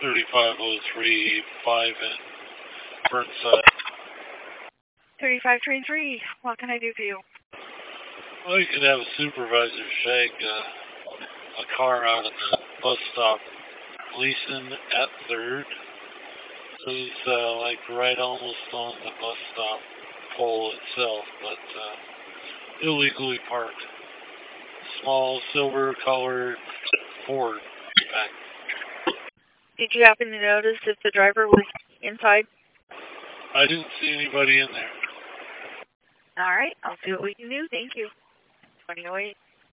35035 in Burnside. 3533, what can I do for you? Well, you could have a supervisor shag a car out of the bus stop, Gleason at 3rd. Who's like right almost on the bus stop pole itself, but illegally parked. Small silver-colored Ford back. Did you happen to notice if the driver was inside? I didn't see anybody in there. All right, I'll see what we can do. Thank you. 2008.